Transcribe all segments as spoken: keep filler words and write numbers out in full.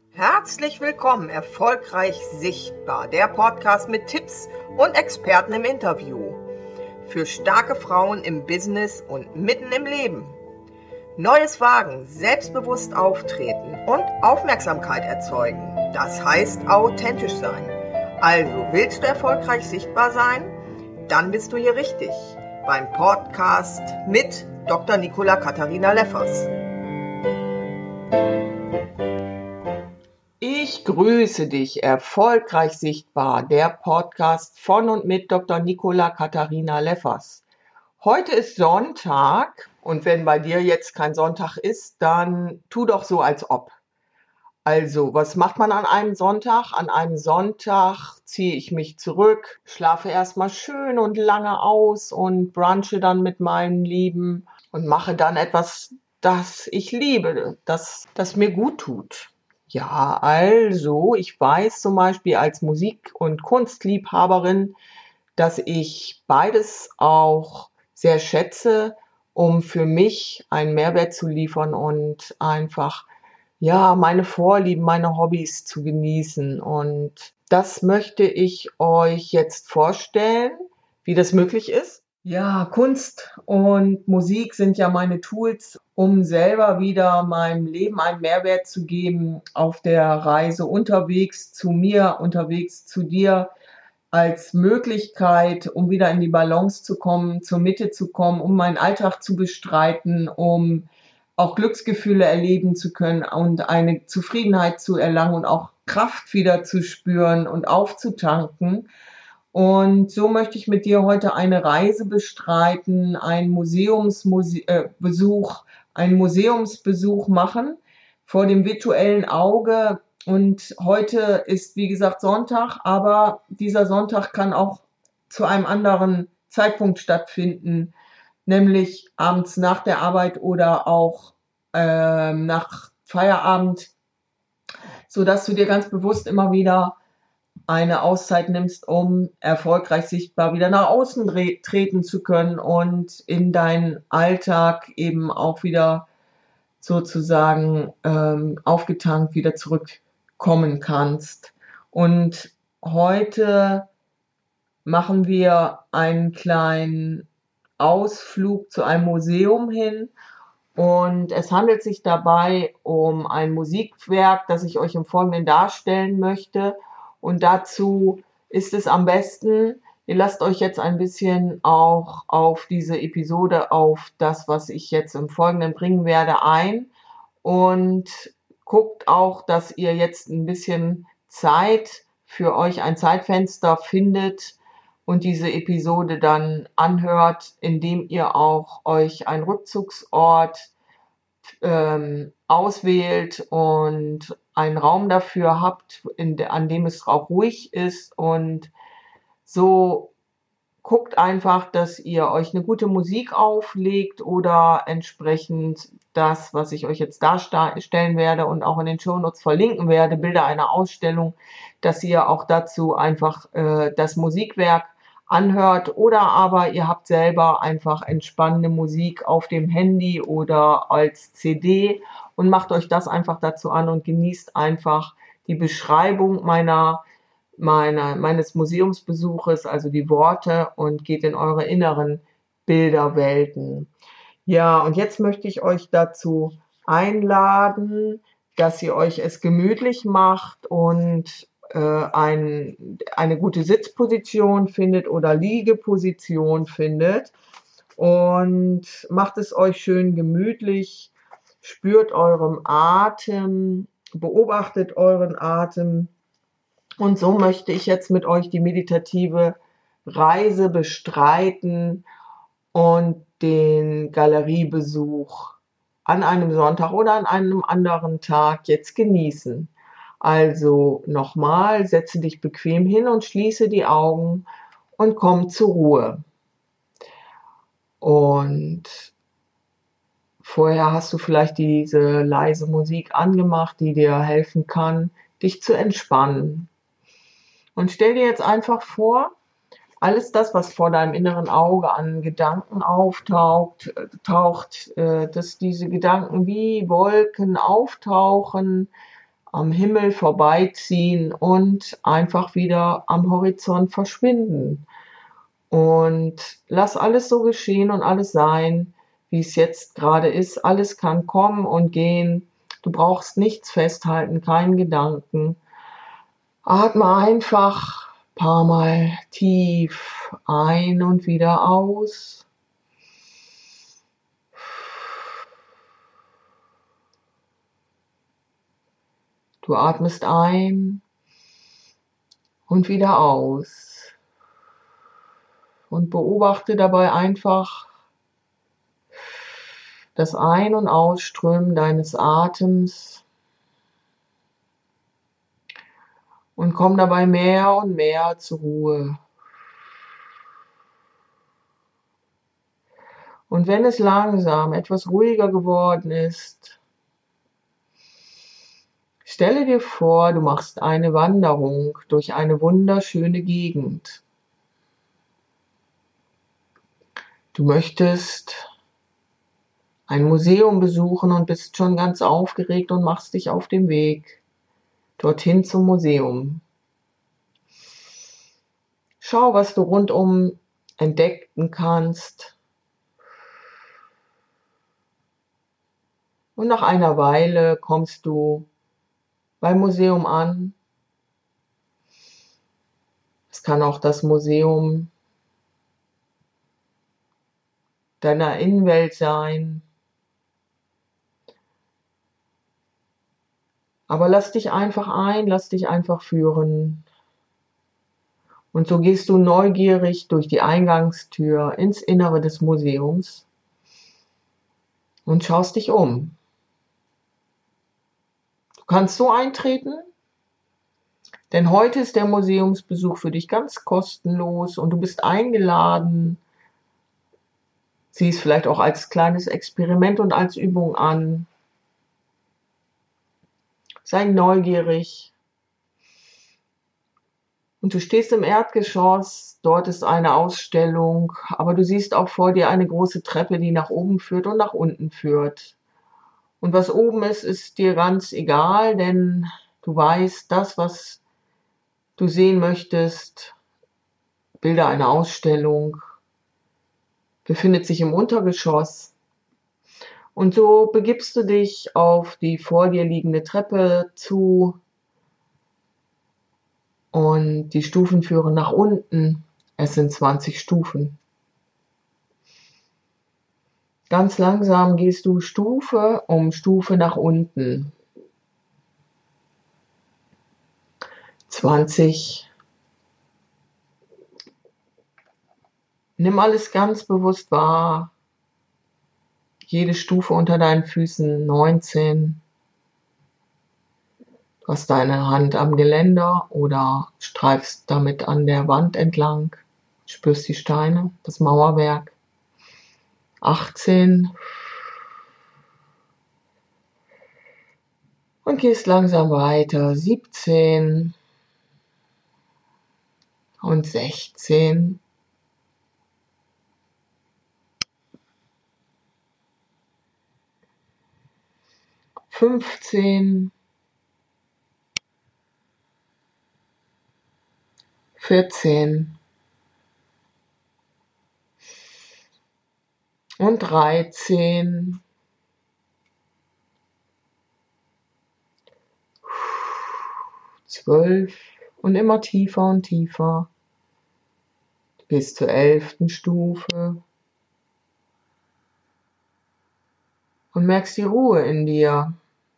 Herzlich willkommen, erfolgreich sichtbar, der Podcast mit Tipps und Experten im Interview. Für starke Frauen im Business und mitten im Leben. Neues wagen, selbstbewusst auftreten und Aufmerksamkeit erzeugen. Das heißt authentisch sein. Also willst du erfolgreich sichtbar sein? Dann bist du hier richtig beim Podcast mit Doktor Nicola Katharina Leffers. Ich grüße dich, erfolgreich sichtbar, der Podcast von und mit Doktor Nicola Katharina Leffers. Heute ist Sonntag und wenn bei dir jetzt kein Sonntag ist, dann tu doch so, als ob. Also, was macht man an einem Sonntag? An einem Sonntag ziehe ich mich zurück, schlafe erstmal schön und lange aus und brunche dann mit meinem Lieben und mache dann etwas, das ich liebe, das, das mir gut tut. Ja, also, ich weiß zum Beispiel als Musik- und Kunstliebhaberin, dass ich beides auch sehr schätze, um für mich einen Mehrwert zu liefern und einfach, ja, meine Vorlieben, meine Hobbys zu genießen. Und das möchte ich euch jetzt vorstellen, wie das möglich ist. Ja, Kunst und Musik sind ja meine Tools, um selber wieder meinem Leben einen Mehrwert zu geben auf der Reise unterwegs zu mir, unterwegs zu dir, als Möglichkeit, um wieder in die Balance zu kommen, zur Mitte zu kommen, um meinen Alltag zu bestreiten, um auch Glücksgefühle erleben zu können und eine Zufriedenheit zu erlangen und auch Kraft wieder zu spüren und aufzutanken. Und so möchte ich mit dir heute eine Reise bestreiten, einen Museumsbesuch, einen Museumsbesuch machen vor dem virtuellen Auge. Und heute ist, wie gesagt, Sonntag, aber dieser Sonntag kann auch zu einem anderen Zeitpunkt stattfinden, nämlich abends nach der Arbeit oder auch ähm, nach Feierabend, sodass du dir ganz bewusst immer wieder eine Auszeit nimmst, um erfolgreich sichtbar wieder nach außen tre- treten zu können und in deinen Alltag eben auch wieder sozusagen ähm, aufgetankt wieder zurückkommen kannst. Und heute machen wir einen kleinen Ausflug zu einem Museum hin. Und es handelt sich dabei um ein Musikwerk, das ich euch im Folgenden darstellen möchte. Und dazu ist es am besten, ihr lasst euch jetzt ein bisschen auch auf diese Episode, auf das, was ich jetzt im Folgenden bringen werde, ein. Und guckt auch, dass ihr jetzt ein bisschen Zeit für euch, ein Zeitfenster findet und diese Episode dann anhört, indem ihr auch euch einen Rückzugsort ähm, auswählt und einen Raum dafür habt, in de, an dem es auch ruhig ist. Und so guckt einfach, dass ihr euch eine gute Musik auflegt oder entsprechend das, was ich euch jetzt darstellen werde und auch in den Shownotes verlinken werde, Bilder einer Ausstellung, dass ihr auch dazu einfach äh, das Musikwerk anhört oder aber ihr habt selber einfach entspannende Musik auf dem Handy oder als C D und macht euch das einfach dazu an und genießt einfach die Beschreibung meiner, meiner, meines Museumsbesuches, also die Worte, und geht in eure inneren Bilderwelten. Ja, und jetzt möchte ich euch dazu einladen, dass ihr euch es gemütlich macht und äh, ein, eine gute Sitzposition findet oder Liegeposition findet und macht es euch schön gemütlich, spürt euren Atem, beobachtet euren Atem und so möchte ich jetzt mit euch die meditative Reise bestreiten und den Galeriebesuch an einem Sonntag oder an einem anderen Tag jetzt genießen. Also nochmal, setze dich bequem hin und schließe die Augen und komm zur Ruhe. Und vorher hast du vielleicht diese leise Musik angemacht, die dir helfen kann, dich zu entspannen. Und stell dir jetzt einfach vor, alles das, was vor deinem inneren Auge an Gedanken auftaucht, taucht, äh, dass diese Gedanken wie Wolken auftauchen am Himmel vorbeiziehen und einfach wieder am Horizont verschwinden. Und lass alles so geschehen und alles sein, wie es jetzt gerade ist. Alles kann kommen und gehen. Du brauchst nichts festhalten, keinen Gedanken. Atme einfach ein paar Mal tief ein und wieder aus. Du atmest ein und wieder aus. Und beobachte dabei einfach das Ein- und Ausströmen deines Atems und komm dabei mehr und mehr zur Ruhe. Und wenn es langsam etwas ruhiger geworden ist, stelle dir vor, du machst eine Wanderung durch eine wunderschöne Gegend. Du möchtest ein Museum besuchen und bist schon ganz aufgeregt und machst dich auf den Weg dorthin zum Museum. Schau, was du rundum entdecken kannst. Und nach einer Weile kommst du beim Museum an. Es kann auch das Museum deiner Innenwelt sein. Aber lass dich einfach ein, lass dich einfach führen. Und so gehst du neugierig durch die Eingangstür ins Innere des Museums und schaust dich um. Du kannst so eintreten, denn heute ist der Museumsbesuch für dich ganz kostenlos und du bist eingeladen. Sieh es vielleicht auch als kleines Experiment und als Übung an. Sei neugierig. Und du stehst im Erdgeschoss, dort ist eine Ausstellung, aber du siehst auch vor dir eine große Treppe, die nach oben führt und nach unten führt. Und was oben ist, ist dir ganz egal, denn du weißt, das, was du sehen möchtest, Bilder einer Ausstellung, befindet sich im Untergeschoss. Und so begibst du dich auf die vor dir liegende Treppe zu und die Stufen führen nach unten. Es sind zwanzig Stufen. Ganz langsam gehst du Stufe um Stufe nach unten. zwanzig. Nimm alles ganz bewusst wahr. Jede Stufe unter deinen Füßen. neunzehn. Du hast deine Hand am Geländer oder streifst damit an der Wand entlang. Spürst die Steine, das Mauerwerk. achtzehn. Und gehst langsam weiter. siebzehn. Und sechzehn. fünfzehn. vierzehn. Und dreizehn. zwölf. Und immer tiefer und tiefer. Bis zur elften Stufe. Und merkst die Ruhe in dir.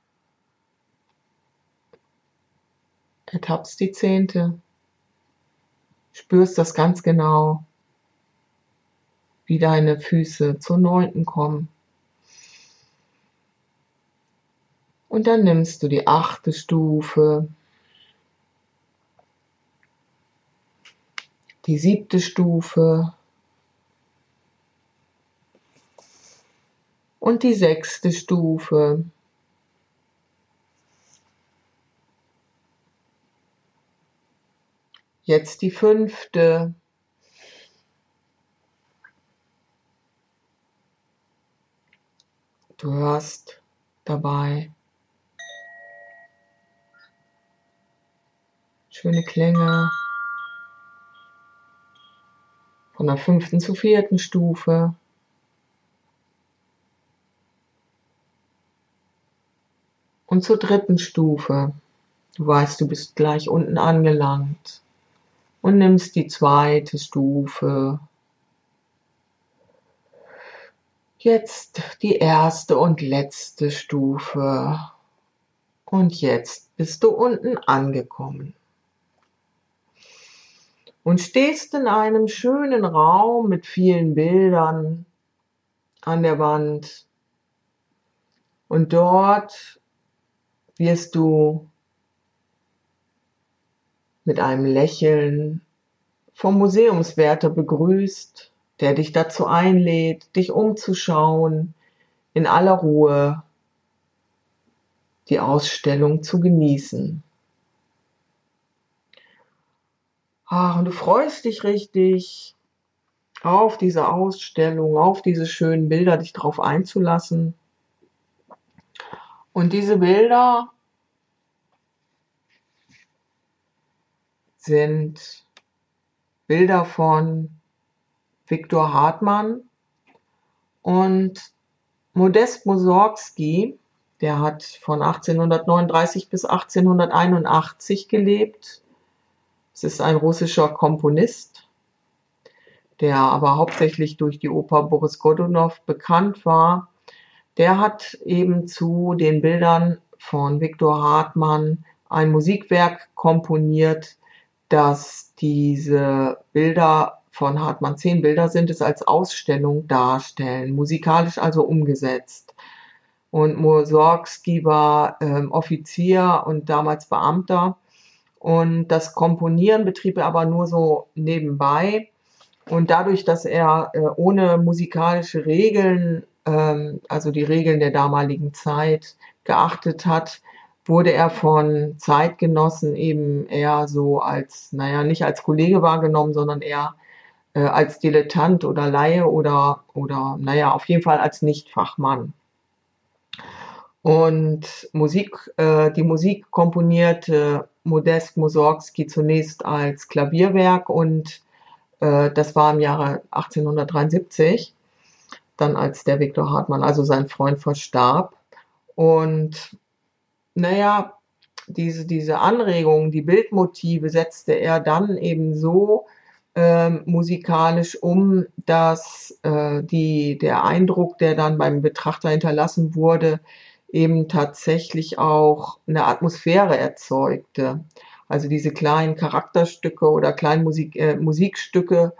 Ertappst die zehnte. Spürst das ganz genau, wie deine Füße zur neunten kommen. Und dann nimmst du die achte Stufe, die siebte Stufe und die sechste Stufe. Jetzt die fünfte. Du hörst dabei Schöne Klänge. Von der fünften zur vierten Stufe. Und zur dritten Stufe. Du weißt, du bist gleich unten angelangt. Und nimmst die zweite Stufe. Jetzt die erste und letzte Stufe. Und jetzt bist du unten angekommen. Und stehst in einem schönen Raum mit vielen Bildern an der Wand. Und dort wirst du mit einem Lächeln vom Museumswärter begrüßt, der dich dazu einlädt, dich umzuschauen, in aller Ruhe die Ausstellung zu genießen. Ach, und du freust dich richtig auf diese Ausstellung, auf diese schönen Bilder, dich drauf einzulassen. Und diese Bilder sind Bilder von Viktor Hartmann und Modest Mussorgsky. Der hat von achtzehnhundertneununddreißig bis achtzehnhunderteinundachtzig gelebt. Es ist ein russischer Komponist, der aber hauptsächlich durch die Oper Boris Godunow bekannt war. Der hat eben zu den Bildern von Viktor Hartmann ein Musikwerk komponiert, das diese Bilder von Hartmann, zehn Bilder sind es, als Ausstellung darstellen, musikalisch also umgesetzt. Und Mussorgsky war ähm, Offizier und damals Beamter. Und das Komponieren betrieb er aber nur so nebenbei. Und dadurch, dass er äh, ohne musikalische Regeln, ähm, also die Regeln der damaligen Zeit, geachtet hat, wurde er von Zeitgenossen eben eher so als, naja, nicht als Kollege wahrgenommen, sondern eher äh, als Dilettant oder Laie oder, oder, naja, auf jeden Fall als Nichtfachmann. Und Musik, äh, die Musik komponierte Modest Mussorgsky zunächst als Klavierwerk und äh, das war im Jahre achtzehnhundertdreiundsiebzig, dann als der Viktor Hartmann, also sein Freund, verstarb. Und naja, diese, diese Anregungen, die Bildmotive setzte er dann eben so ähm, musikalisch um, dass äh, die, der Eindruck, der dann beim Betrachter hinterlassen wurde, eben tatsächlich auch eine Atmosphäre erzeugte. Also diese kleinen Charakterstücke oder kleinen Musik, äh, Musikstücke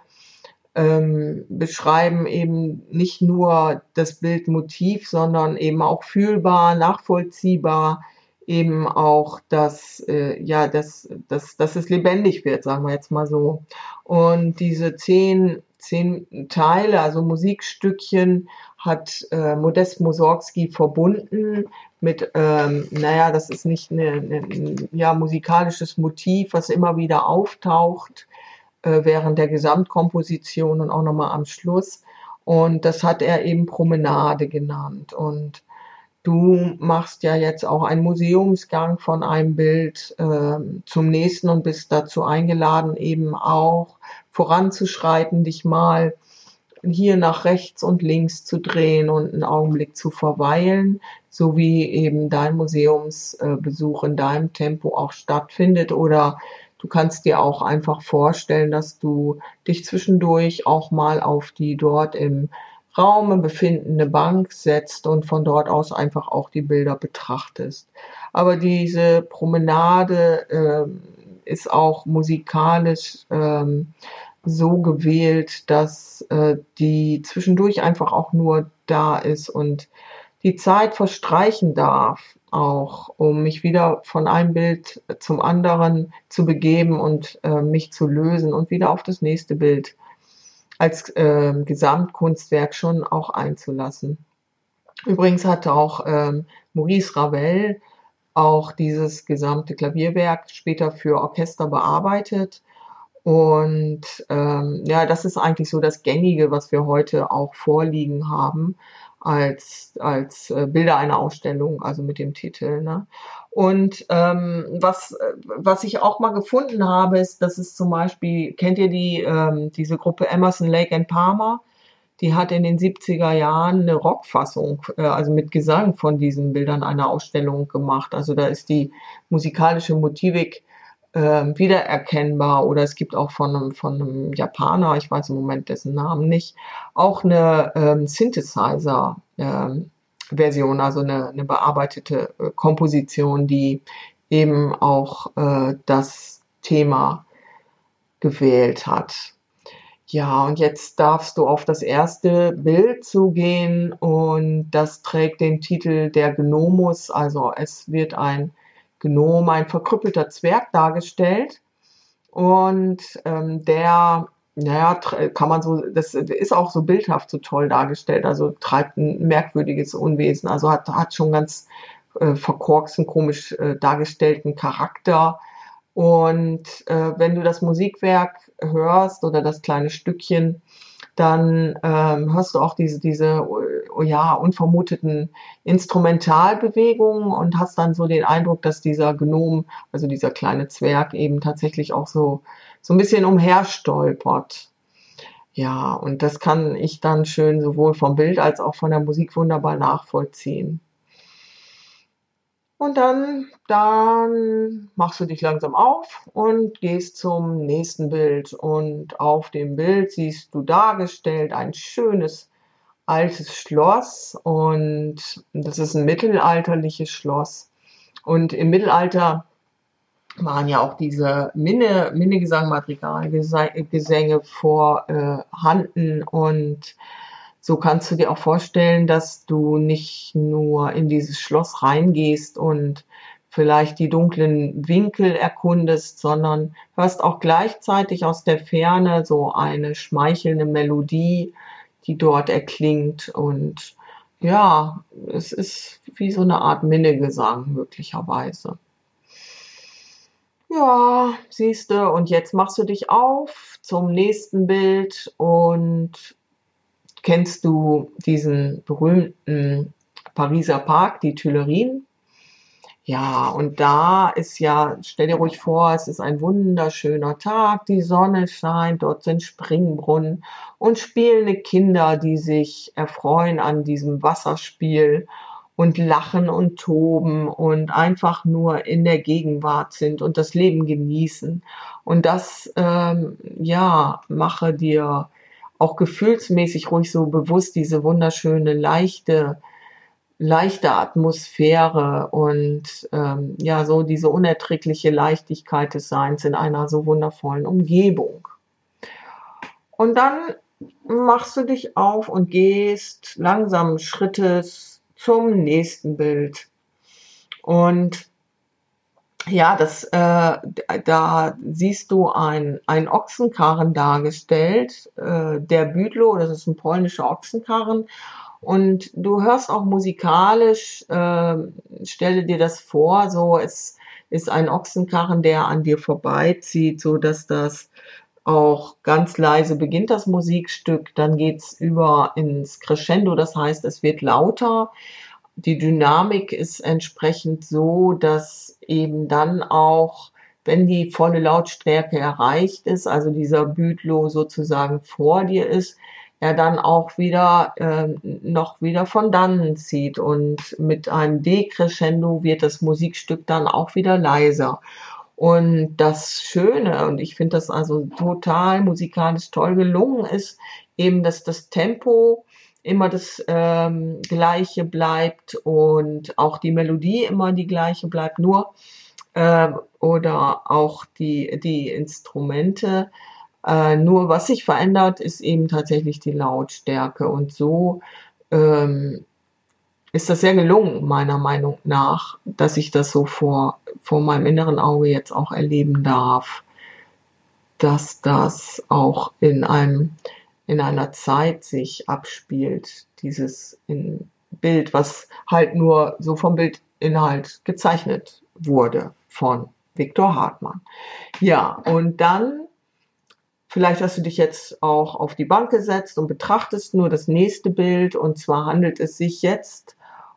ähm, beschreiben eben nicht nur das Bildmotiv, sondern eben auch fühlbar, nachvollziehbar, eben auch, dass, äh, ja, dass, dass, dass es lebendig wird, sagen wir jetzt mal so. Und diese zehn, zehn Teile, also Musikstückchen, hat äh, Modest Mussorgsky verbunden mit, ähm, naja, das ist nicht eine, ein ja, musikalisches Motiv, was immer wieder auftaucht äh, während der Gesamtkomposition und auch nochmal am Schluss. Und das hat er eben Promenade genannt. Und du machst ja jetzt auch einen Museumsgang von einem Bild äh, zum nächsten und bist dazu eingeladen, eben auch voranzuschreiten, dich mal hier nach rechts und links zu drehen und einen Augenblick zu verweilen, so wie eben dein Museumsbesuch in deinem Tempo auch stattfindet. Oder du kannst dir auch einfach vorstellen, dass du dich zwischendurch auch mal auf die dort im Raum befindende Bank setzt und von dort aus einfach auch die Bilder betrachtest. Aber diese Promenade äh, ist auch musikalisch ähm, so gewählt, dass äh, die zwischendurch einfach auch nur da ist und die Zeit verstreichen darf, auch um mich wieder von einem Bild zum anderen zu begeben und äh, mich zu lösen und wieder auf das nächste Bild als äh, Gesamtkunstwerk schon auch einzulassen. Übrigens hatte auch ähm, Maurice Ravel auch dieses gesamte Klavierwerk später für Orchester bearbeitet. Und ähm, ja, das ist eigentlich so das Gängige, was wir heute auch vorliegen haben. als, als äh, Bilder einer Ausstellung, also mit dem Titel. Ne? Und ähm, was, was ich auch mal gefunden habe, ist, dass es zum Beispiel, kennt ihr die, ähm, diese Gruppe Emerson, Lake and Palmer? Die hat in den siebziger Jahren eine Rockfassung, äh, also mit Gesang von diesen Bildern einer Ausstellung gemacht. Also da ist die musikalische Motivik äh, wiedererkennbar. Oder es gibt auch von einem, von einem Japaner, ich weiß im Moment dessen Namen nicht, auch eine ähm, Synthesizer. Ähm, Version, also eine, eine bearbeitete äh, Komposition, die eben auch äh, das Thema gewählt hat. Ja, und jetzt darfst du auf das erste Bild zugehen und das trägt den Titel Der Gnomus. Also es wird ein Gnom, ein verkrüppelter Zwerg dargestellt und ähm, der, naja, kann man so, das ist auch so bildhaft so toll dargestellt, also treibt ein merkwürdiges Unwesen, also hat, hat schon ganz äh, verkorksten, komisch äh, dargestellten Charakter. Und äh, wenn du das Musikwerk hörst oder das kleine Stückchen, dann ähm, hörst du auch diese, diese oh ja, unvermuteten Instrumentalbewegungen und hast dann so den Eindruck, dass dieser Gnom, also dieser kleine Zwerg, eben tatsächlich auch so, so ein bisschen umherstolpert. Ja, und das kann ich dann schön sowohl vom Bild als auch von der Musik wunderbar nachvollziehen. Und dann, dann machst du dich langsam auf und gehst zum nächsten Bild. Und auf dem Bild siehst du dargestellt ein schönes altes Schloss. Und das ist ein mittelalterliches Schloss. Und im Mittelalter waren ja auch diese Minne, Minnegesang-Madrigalgesänge vorhanden. Und so kannst du dir auch vorstellen, dass du nicht nur in dieses Schloss reingehst und vielleicht die dunklen Winkel erkundest, sondern hörst auch gleichzeitig aus der Ferne so eine schmeichelnde Melodie, die dort erklingt. Und ja, es ist wie so eine Art Minnegesang möglicherweise. Ja, siehste, und jetzt machst du dich auf zum nächsten Bild und kennst du diesen berühmten Pariser Park, die Tuilerien? Ja, und da ist ja, stell dir ruhig vor, es ist ein wunderschöner Tag, die Sonne scheint, dort sind Springbrunnen und spielende Kinder, die sich erfreuen an diesem Wasserspiel und lachen und toben und einfach nur in der Gegenwart sind und das Leben genießen. Und das, ähm, ja, mache dir auch gefühlsmäßig ruhig so bewusst diese wunderschöne, leichte, leichte Atmosphäre und ähm, ja, so diese unerträgliche Leichtigkeit des Seins in einer so wundervollen Umgebung. Und dann machst du dich auf und gehst langsamen Schrittes zum nächsten Bild. Und ja, das, äh, da siehst du ein, ein Ochsenkarren dargestellt, äh, der Büdlo, das ist ein polnischer Ochsenkarren. Und du hörst auch musikalisch, äh, stelle dir das vor, so es ist ein Ochsenkarren, der an dir vorbeizieht, so dass das auch ganz leise beginnt, das Musikstück, dann geht's über ins Crescendo, das heißt, es wird lauter. Die Dynamik ist entsprechend so, dass eben dann auch, wenn die volle Lautstärke erreicht ist, also dieser Büdlo sozusagen vor dir ist, er dann auch wieder äh, noch wieder von dannen zieht und mit einem Decrescendo wird das Musikstück dann auch wieder leiser. Und das Schöne, und ich finde das also total musikalisch toll gelungen, ist eben, dass das Tempo immer das ähm, gleiche bleibt und auch die Melodie immer die gleiche bleibt, nur äh, oder auch die, die Instrumente. Äh, nur was sich verändert, ist eben tatsächlich die Lautstärke. Und so ähm, ist das sehr gelungen, meiner Meinung nach, dass ich das so vor, vor meinem inneren Auge jetzt auch erleben darf, dass das auch in einem in einer Zeit sich abspielt, dieses in Bild, was halt nur so vom Bildinhalt gezeichnet wurde von Viktor Hartmann. Ja, und dann Vielleicht hast du dich jetzt auch auf die Bank gesetzt und betrachtest nur das nächste Bild. Und zwar handelt es sich jetzt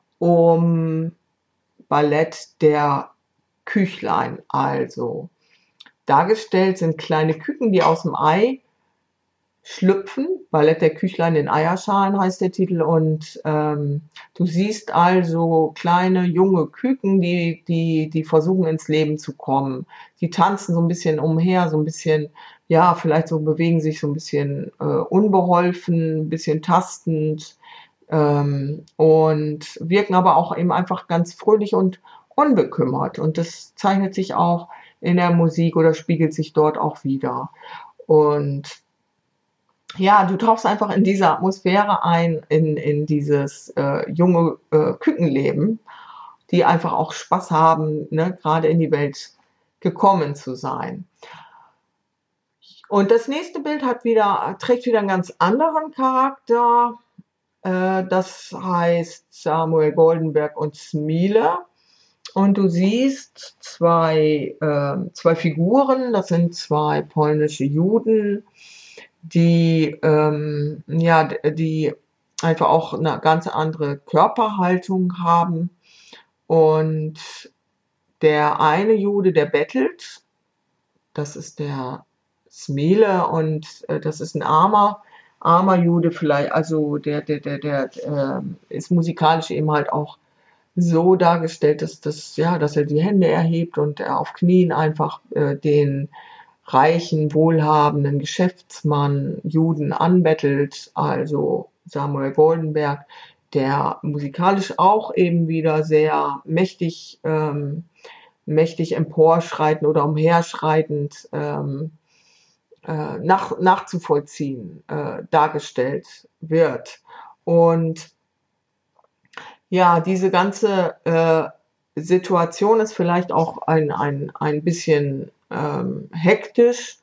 um Ballett der Küchlein. Also dargestellt sind kleine Küken, die aus dem Ei schlüpfen. Ballett der Küchlein in Eierschalen heißt der Titel. Und ähm, du siehst also kleine junge Küken, die, die, die versuchen ins Leben zu kommen. Die tanzen so ein bisschen umher, so ein bisschen, ja, vielleicht so bewegen sich so ein bisschen äh, unbeholfen, ein bisschen tastend ähm, und wirken aber auch eben einfach ganz fröhlich und unbekümmert. Und das zeichnet sich auch in der Musik oder spiegelt sich dort auch wieder. Und ja, du tauchst einfach in diese Atmosphäre ein, in, in dieses äh, junge äh, Kükenleben, die einfach auch Spaß haben, ne, gerade in die Welt gekommen zu sein. Und das nächste Bild hat wieder, trägt wieder einen ganz anderen Charakter. Äh, das heißt Samuel Goldenberg und Smile. Und du siehst zwei, äh, zwei Figuren, das sind zwei polnische Juden, die, ähm, ja, die einfach auch eine ganz andere Körperhaltung haben. Und der eine Jude, der bettelt, das ist der Smile und äh, das ist ein armer, armer Jude vielleicht, also der, der, der, der äh, ist musikalisch eben halt auch so dargestellt, dass das, ja, dass er die Hände erhebt und er auf Knien einfach äh, den reichen, wohlhabenden Geschäftsmann Juden anbettelt, also Samuel Goldenberg, der musikalisch auch eben wieder sehr mächtig, ähm, mächtig emporschreitend oder umherschreitend ähm, äh, nach, nachzuvollziehen äh, dargestellt wird. Und ja, diese ganze äh, Situation ist vielleicht auch ein, ein, ein bisschen ähm, hektisch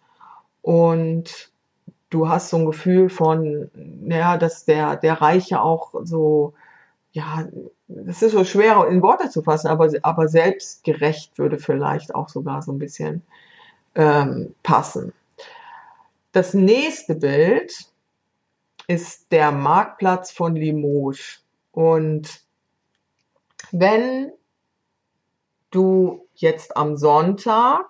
und du hast so ein Gefühl von, ja, dass der, der Reiche auch so, ja, das ist so schwer in Worte zu fassen, aber, aber selbstgerecht würde vielleicht auch sogar so ein bisschen ähm, passen. Das nächste Bild ist der Marktplatz von Limoges. Und wenn du jetzt am Sonntag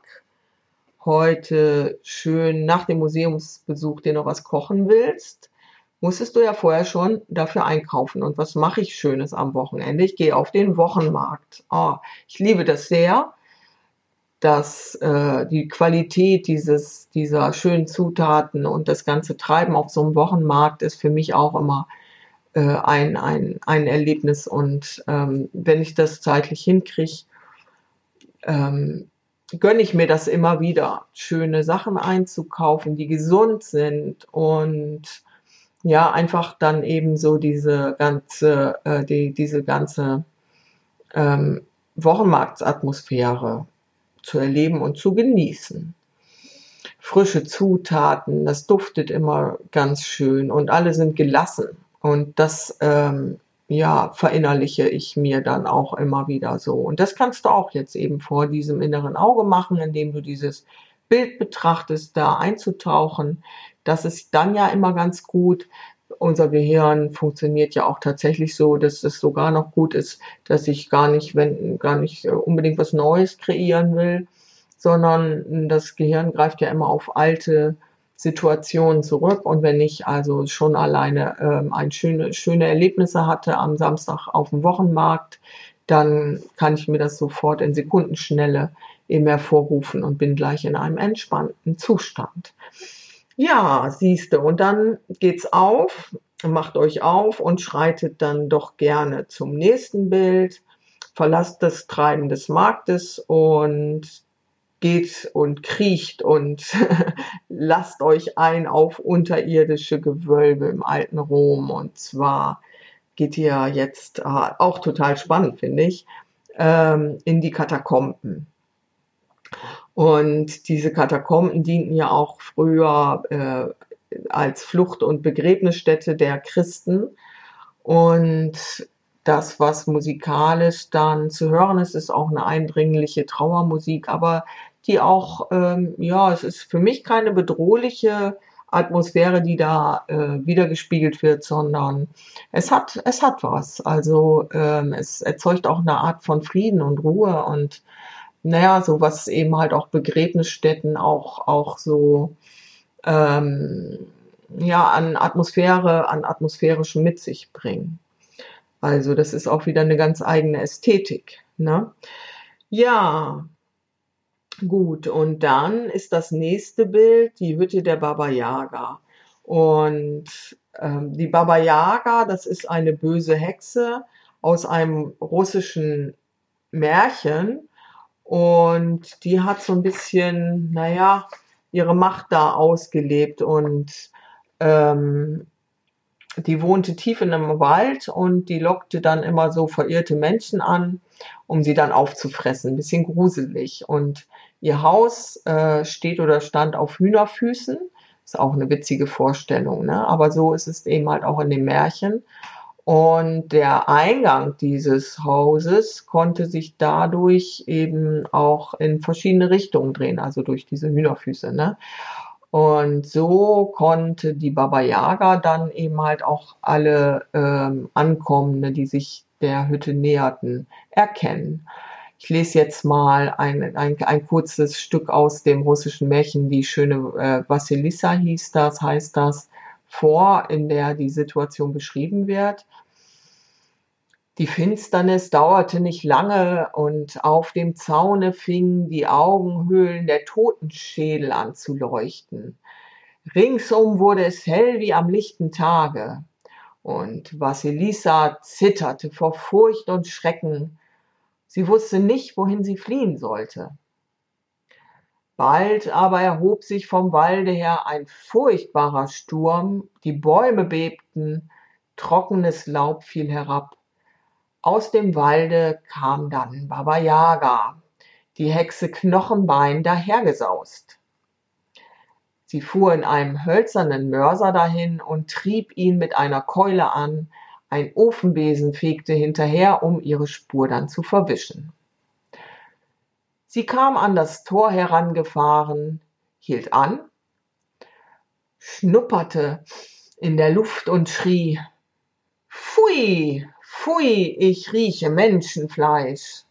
heute schön nach dem Museumsbesuch dir noch was kochen willst, musstest du ja vorher schon dafür einkaufen. Und was mache ich Schönes am Wochenende? Ich gehe auf den Wochenmarkt. Oh, ich liebe das sehr, dass äh, die Qualität dieses, dieser schönen Zutaten und das ganze Treiben auf so einem Wochenmarkt ist für mich auch immer äh, ein, ein, ein Erlebnis. Und ähm, wenn ich das zeitlich hinkriege, ähm, gönne ich mir das immer wieder, schöne Sachen einzukaufen, die gesund sind und ja, einfach dann eben so diese ganze, äh, die, diese ganze ähm, Wochenmarktsatmosphäre zu erleben und zu genießen. Frische Zutaten, das duftet immer ganz schön und alle sind gelassen und das ähm, ja, verinnerliche ich mir dann auch immer wieder so. Und das kannst du auch jetzt eben vor diesem inneren Auge machen, indem du dieses Bild betrachtest, da einzutauchen. Das ist dann ja immer ganz gut. Unser Gehirn funktioniert ja auch tatsächlich so, dass es sogar noch gut ist, dass ich gar nicht, wenn, gar nicht unbedingt was Neues kreieren will, sondern das Gehirn greift ja immer auf alte Situationen zurück. Und wenn ich also schon alleine ähm, ein schöne, schöne Erlebnisse hatte am Samstag auf dem Wochenmarkt, dann kann ich mir das sofort in Sekundenschnelle eben hervorrufen und bin gleich in einem entspannten Zustand. Ja, siehste, und dann geht's auf, macht euch auf und schreitet dann doch gerne zum nächsten Bild, verlasst das Treiben des Marktes und geht und kriecht und lasst euch ein auf unterirdische Gewölbe im alten Rom. Und zwar geht ihr jetzt, äh, auch total spannend, finde ich, ähm, in die Katakomben. Und diese Katakomben dienten ja auch früher äh, als Flucht- und Begräbnisstätte der Christen. Und das, was musikalisch dann zu hören ist, ist auch eine eindringliche Trauermusik, aber die auch, ähm, ja, es ist für mich keine bedrohliche Atmosphäre, die da äh, wiedergespiegelt wird, sondern es hat, es hat was. Also ähm, es erzeugt auch eine Art von Frieden und Ruhe und naja, so was eben halt auch Begräbnisstätten auch, auch so ähm, ja, an Atmosphäre, an atmosphärischem mit sich bringen. Also das ist auch wieder eine ganz eigene Ästhetik, ne? Ja, gut. Und dann ist das nächste Bild die Hütte der Baba Yaga. Und ähm, die Baba Yaga, das ist eine böse Hexe aus einem russischen Märchen. Und die hat so ein bisschen, naja, ihre Macht da ausgelebt und ähm, die wohnte tief in einem Wald und die lockte dann immer so verirrte Menschen an, um sie dann aufzufressen. Ein bisschen gruselig. Und ihr Haus äh, steht oder stand auf Hühnerfüßen. Ist auch eine witzige Vorstellung, ne? Aber so ist es eben halt auch in dem Märchen. Und der Eingang dieses Hauses konnte sich dadurch eben auch in verschiedene Richtungen drehen, also durch diese Hühnerfüße, ne? Und so konnte die Baba Yaga dann eben halt auch alle ähm, Ankommende, die sich der Hütte näherten, erkennen. Ich lese jetzt mal ein, ein, ein kurzes Stück aus dem russischen Märchen, die schöne äh, Vassilissa hieß das, heißt das, vor, in der die Situation beschrieben wird. Die Finsternis dauerte nicht lange und auf dem Zaune fingen die Augenhöhlen der Totenschädel an zu leuchten. Ringsum wurde es hell wie am lichten Tage. Und Vassilissa zitterte vor Furcht und Schrecken. Sie wusste nicht, wohin sie fliehen sollte. Bald aber erhob sich vom Walde her ein furchtbarer Sturm, die Bäume bebten, trockenes Laub fiel herab. Aus dem Walde kam dann Baba Yaga, die Hexe Knochenbein, dahergesaust. Sie fuhr in einem hölzernen Mörser dahin und trieb ihn mit einer Keule an, ein Ofenbesen fegte hinterher, um ihre Spur dann zu verwischen. Sie kam an das Tor herangefahren, hielt an, schnupperte in der Luft und schrie: Pfui, pfui, ich rieche Menschenfleisch.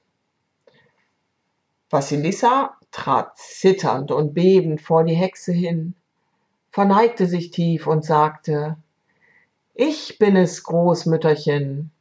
Vassilissa trat zitternd und bebend vor die Hexe hin, verneigte sich tief und sagte: Ich bin es, Großmütterchen.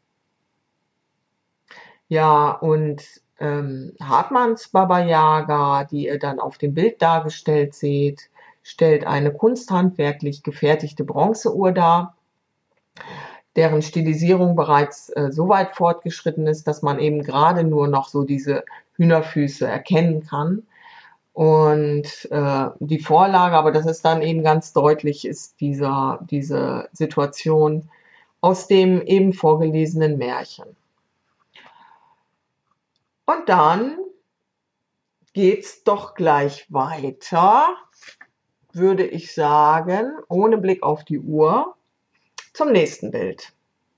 Ja, und ähm, Hartmanns Baba Yaga, die ihr dann auf dem Bild dargestellt seht, stellt eine kunsthandwerklich gefertigte Bronzeuhr dar, deren Stilisierung bereits äh, so weit fortgeschritten ist, dass man eben gerade nur noch so diese Hühnerfüße erkennen kann. Und äh, die Vorlage, aber das ist dann eben ganz deutlich, ist dieser, diese Situation aus dem eben vorgelesenen Märchen. Und dann geht's doch gleich weiter, würde ich sagen, ohne Blick auf die Uhr, zum nächsten Bild.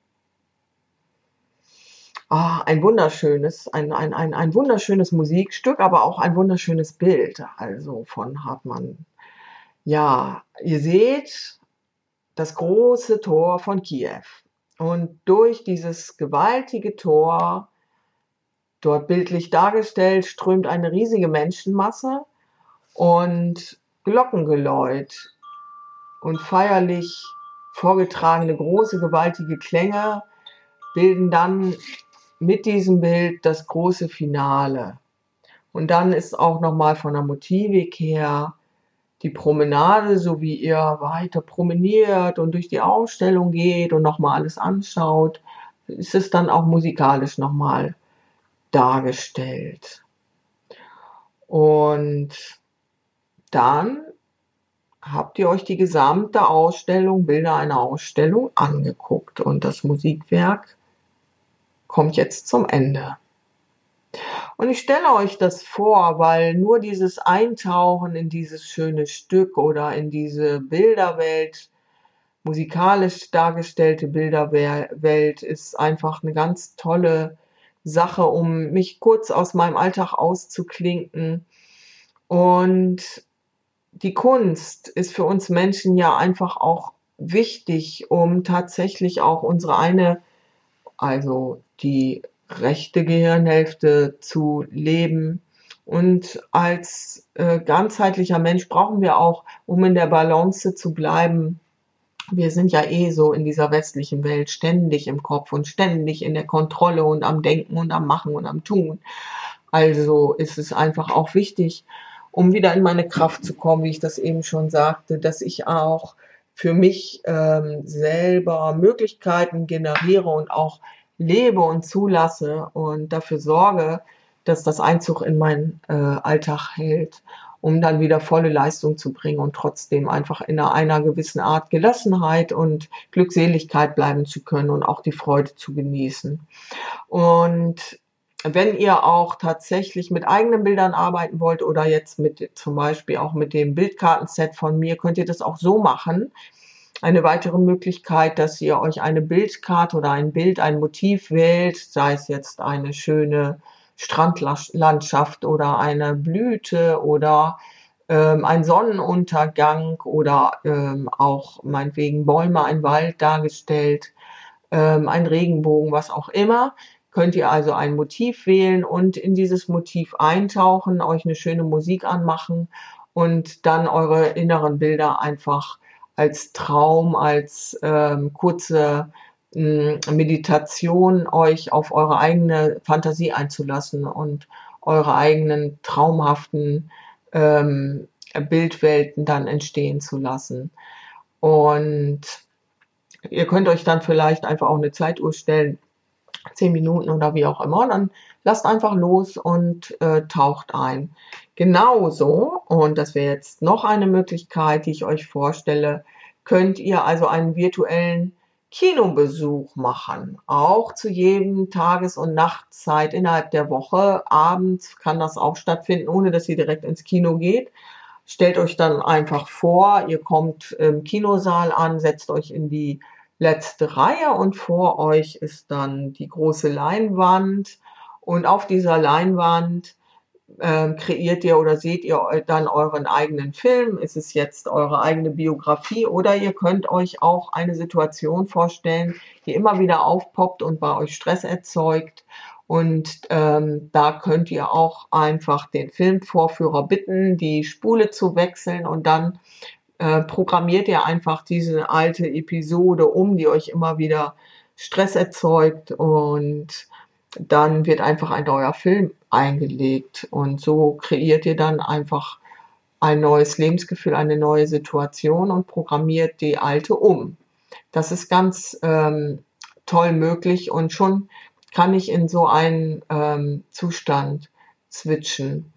Ah, ein wunderschönes, ein, ein, ein, ein wunderschönes Musikstück, aber auch ein wunderschönes Bild, also von Hartmann. Ja, ihr seht das große Tor von Kiew. Und durch dieses gewaltige Tor, dort bildlich dargestellt, strömt eine riesige Menschenmasse und Glockengeläut und feierlich vorgetragene große, gewaltige Klänge bilden dann mit diesem Bild das große Finale. Und dann ist auch nochmal von der Motivik her die Promenade, so wie ihr weiter promeniert und durch die Ausstellung geht und nochmal alles anschaut, ist es dann auch musikalisch nochmal dargestellt. Und dann habt ihr euch die gesamte Ausstellung, Bilder einer Ausstellung angeguckt und das Musikwerk kommt jetzt zum Ende. Und ich stelle euch das vor, weil nur dieses Eintauchen in dieses schöne Stück oder in diese Bilderwelt musikalisch dargestellte Bilderwelt ist einfach eine ganz tolle Sache, um mich kurz aus meinem Alltag auszuklinken. Und die Kunst ist für uns Menschen ja einfach auch wichtig, um tatsächlich auch unsere eine, also die rechte Gehirnhälfte zu leben. Und als äh, ganzheitlicher Mensch brauchen wir auch, um in der Balance zu bleiben, wir sind ja eh so in dieser westlichen Welt ständig im Kopf und ständig in der Kontrolle und am Denken und am Machen und am Tun. Also ist es einfach auch wichtig, um wieder in meine Kraft zu kommen, wie ich das eben schon sagte, dass ich auch für mich ähm, selber Möglichkeiten generiere und auch lebe und zulasse und dafür sorge, dass das Einzug in meinen äh, Alltag hält, um dann wieder volle Leistung zu bringen und trotzdem einfach in einer, einer gewissen Art Gelassenheit und Glückseligkeit bleiben zu können und auch die Freude zu genießen. Und wenn ihr auch tatsächlich mit eigenen Bildern arbeiten wollt oder jetzt mit zum Beispiel auch mit dem Bildkartenset von mir, könnt ihr das auch so machen. Eine weitere Möglichkeit, dass ihr euch eine Bildkarte oder ein Bild, ein Motiv wählt, sei es jetzt eine schöne Strandlandschaft oder eine Blüte oder ähm, ein Sonnenuntergang oder ähm, auch meinetwegen Bäume, ein Wald dargestellt, ähm, ein Regenbogen, was auch immer. Könnt ihr also ein Motiv wählen und in dieses Motiv eintauchen, euch eine schöne Musik anmachen und dann eure inneren Bilder einfach als Traum, als ähm, kurze mh, Meditation euch auf eure eigene Fantasie einzulassen und eure eigenen traumhaften ähm, Bildwelten dann entstehen zu lassen. Und ihr könnt euch dann vielleicht einfach auch eine Zeituhr stellen, zehn Minuten oder wie auch immer. Dann lasst einfach los und äh, taucht ein. Genauso, und das wäre jetzt noch eine Möglichkeit, die ich euch vorstelle, könnt ihr also einen virtuellen Kinobesuch machen. Auch zu jedem Tages- und Nachtzeit innerhalb der Woche. Abends kann das auch stattfinden, ohne dass ihr direkt ins Kino geht. Stellt euch dann einfach vor, ihr kommt im Kinosaal an, setzt euch in die letzte Reihe und vor euch ist dann die große Leinwand und auf dieser Leinwand ähm, kreiert ihr oder seht ihr dann euren eigenen Film. Ist es jetzt eure eigene Biografie oder ihr könnt euch auch eine Situation vorstellen, die immer wieder aufpoppt und bei euch Stress erzeugt. Und ähm, da könnt ihr auch einfach den Filmvorführer bitten, die Spule zu wechseln und dann äh, programmiert ihr einfach diese alte Episode um, die euch immer wieder Stress erzeugt und dann wird einfach ein neuer Film eingelegt und so kreiert ihr dann einfach ein neues Lebensgefühl, eine neue Situation und programmiert die alte um. Das ist ganz ähm, toll möglich und schon kann ich in so einen ähm, Zustand switchen.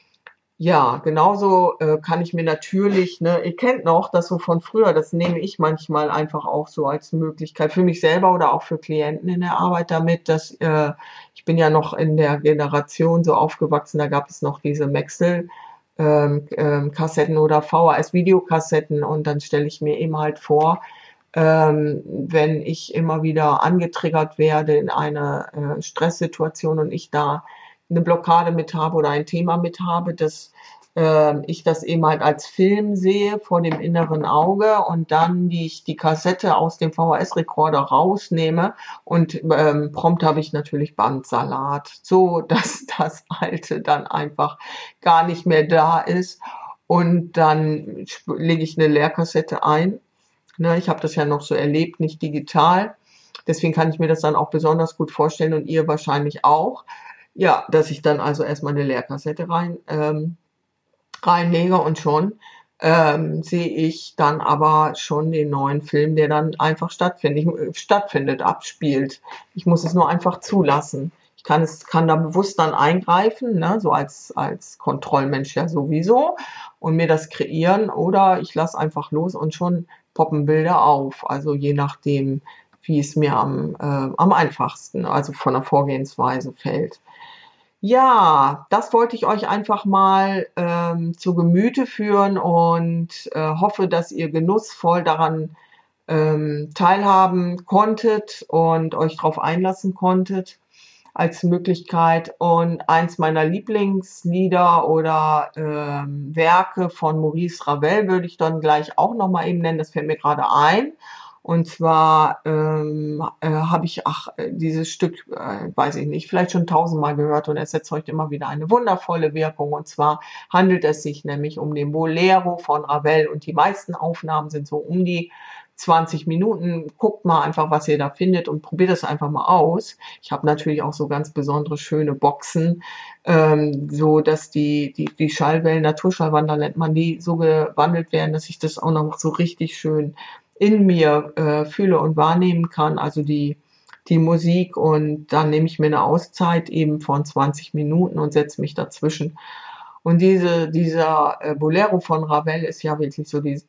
Ja, genauso äh, kann ich mir natürlich, ne, ihr kennt noch das so von früher, das nehme ich manchmal einfach auch so als Möglichkeit für mich selber oder auch für Klienten in der Arbeit damit, dass äh, ich bin ja noch in der Generation so aufgewachsen, da gab es noch diese Maxell ähm, ähm, Kassetten oder V H S-Videokassetten und dann stelle ich mir eben halt vor, ähm, wenn ich immer wieder angetriggert werde in einer äh, Stresssituation und ich da eine Blockade mit habe oder ein Thema mit habe, dass äh, ich das eben halt als Film sehe vor dem inneren Auge und dann die ich die Kassette aus dem V H S-Rekorder rausnehme und ähm, prompt habe ich natürlich Bandsalat, so dass das Alte dann einfach gar nicht mehr da ist und dann lege ich eine Leerkassette ein. Ne, ich habe das ja noch so erlebt, nicht digital. Deswegen kann ich mir das dann auch besonders gut vorstellen und ihr wahrscheinlich auch. Ja, dass ich dann also erstmal eine Leerkassette rein, ähm, reinlege und schon ähm, sehe ich dann aber schon den neuen Film, der dann einfach stattfindet, ich, stattfindet, abspielt. Ich muss es nur einfach zulassen. Ich kann es, kann da bewusst dann eingreifen, ne, so als, als Kontrollmensch ja sowieso und mir das kreieren oder ich lasse einfach los und schon poppen Bilder auf. Also je nachdem, wie es mir am, äh, am einfachsten, also von der Vorgehensweise fällt. Ja, das wollte ich euch einfach mal ähm, zu Gemüte führen und äh, hoffe, dass ihr genussvoll daran ähm, teilhaben konntet und euch darauf einlassen konntet als Möglichkeit. Und eins meiner Lieblingslieder oder ähm, Werke von Maurice Ravel würde ich dann gleich auch nochmal eben nennen, das fällt mir gerade ein. Und zwar ähm, äh, habe ich ach, dieses Stück, äh, weiß ich nicht, vielleicht schon tausendmal gehört und es erzeugt immer wieder eine wundervolle Wirkung. Und zwar handelt es sich nämlich um den Bolero von Ravel und die meisten Aufnahmen sind so um die zwanzig Minuten. Guckt mal einfach, was ihr da findet und probiert es einfach mal aus. Ich habe natürlich auch so ganz besondere schöne Boxen, ähm, so dass die, die, die Schallwellen, Naturschallwandler nennt man die, so gewandelt werden, dass ich das auch noch so richtig schön in mir äh, fühle und wahrnehmen kann, also die, die Musik, und dann nehme ich mir eine Auszeit eben von zwanzig Minuten und setze mich dazwischen. Und diese, dieser äh, Bolero von Ravel ist ja wirklich so dieses,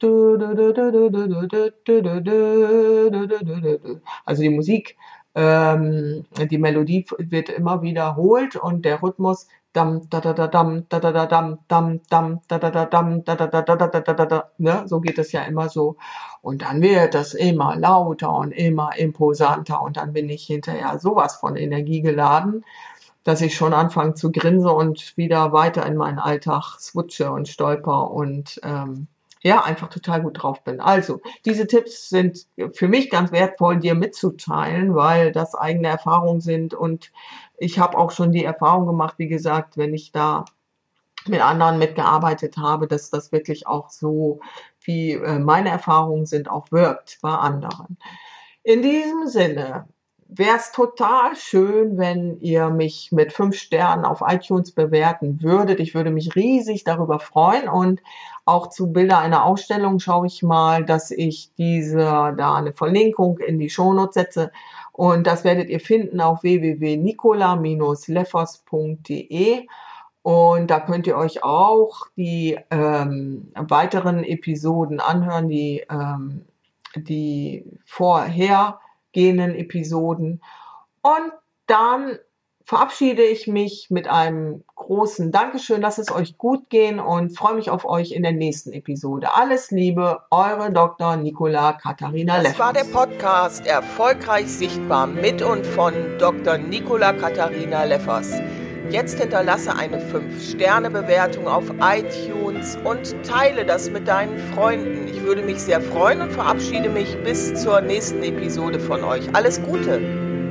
also die Musik, ähm, die Melodie wird immer wiederholt und der Rhythmus dam da da da dam da da da dam dam dam da da da dam da da da da da da da da, ne, so geht es ja immer so. Und dann wird das immer lauter und immer imposanter und dann bin ich hinterher sowas von Energie geladen, dass ich schon anfange zu grinsen und wieder weiter in meinen Alltag switche und stolper und ähm, ja, einfach total gut drauf bin. Also, diese Tipps sind für mich ganz wertvoll, dir mitzuteilen, weil das eigene Erfahrungen sind und ich habe auch schon die Erfahrung gemacht, wie gesagt, wenn ich da mit anderen mitgearbeitet habe, dass das wirklich auch so, wie äh, meine Erfahrungen sind, auch wirkt bei anderen. In diesem Sinne wäre es total schön, wenn ihr mich mit fünf Sternen auf iTunes bewerten würdet. Ich würde mich riesig darüber freuen und auch zu Bilder einer Ausstellung schaue ich mal, dass ich diese da eine Verlinkung in die Shownotes setze und das werdet ihr finden auf w w w punkt nicola Bindestrich leffers punkt de. Und da könnt ihr euch auch die ähm, weiteren Episoden anhören, die, ähm, die vorhergehenden Episoden. Und dann verabschiede ich mich mit einem großen Dankeschön. Lasst es euch gut gehen und freue mich auf euch in der nächsten Episode. Alles Liebe, eure Doktor Nicola Katharina Leffers. Das war der Podcast Erfolgreich Sichtbar mit und von Doktor Nicola Katharina Leffers. Jetzt hinterlasse eine fünf Sterne Bewertung auf iTunes und teile das mit deinen Freunden. Ich würde mich sehr freuen und verabschiede mich bis zur nächsten Episode von euch. Alles Gute!